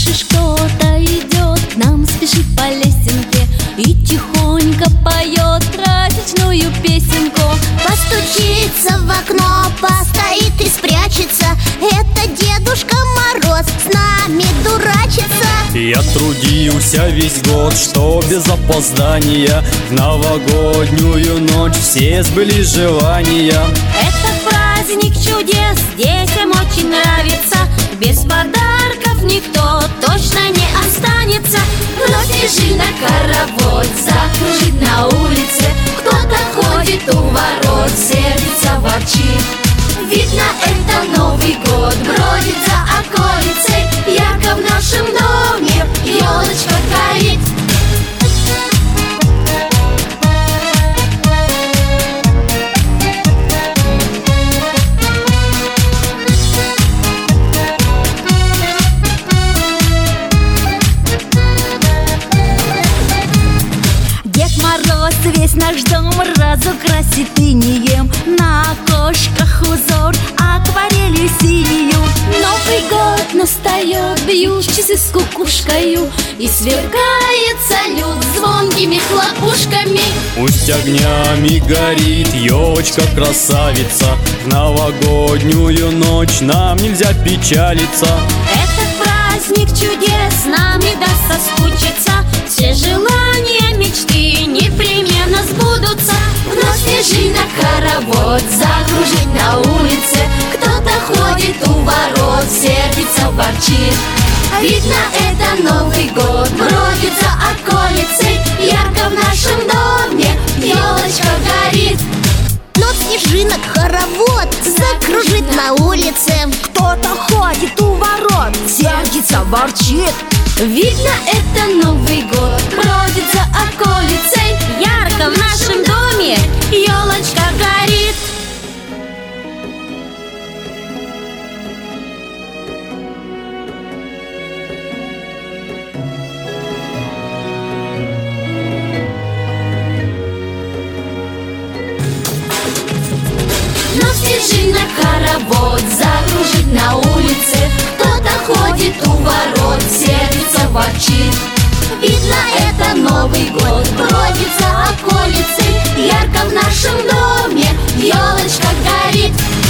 Слышишь, кто-то идет, к нам спешит по лесенке и тихонько поет праздничную песенку. Постучится в окно, постоит и спрячется. Это Дедушка Мороз с нами дурачится. Я трудился весь год, что без опоздания в новогоднюю ночь все сбылись желания. Это праздник чудес, детям очень нравится. Без подарков никто точно не останется. Вновь снежинок хоровод закружит на улице. Кто-то ходит у ворот, сердится, ворчит. Видно, это Новый год бродит за околицей. Ярко в нашем доме елочка горит. Дед Мороз весь наш дом разукрасит инеем. На окошках узор акварелью синюю. Новый год настает, бьют часы с кукушкою, и сверкает салют звонкими хлопушками. Пусть огнями горит елочка красавица, в новогоднюю ночь нам нельзя печалиться. Этот праздник чудес нам не даст соскучиться. Все желания, мечты непременно сбудутся. Вновь снежинок хоровод закружит на улице. Кто-то ходит у ворот, сердится, ворчит. Видно, это Новый год бродит за околицей. Ярко в нашем доме елочка горит. Но снежинок хоровод закружит на улице. Кто-то ходит у ворот, сердится, ворчит. Видно, это Новый год бродит за околицей. Ярко в нашем доме елочка горит. Но снежинок хоровод закружит на улице. Кто-то ходит у ворот, сердится, ворчит. Видно, это Новый год бродит за околицей. Ярко в нашем доме елочка горит.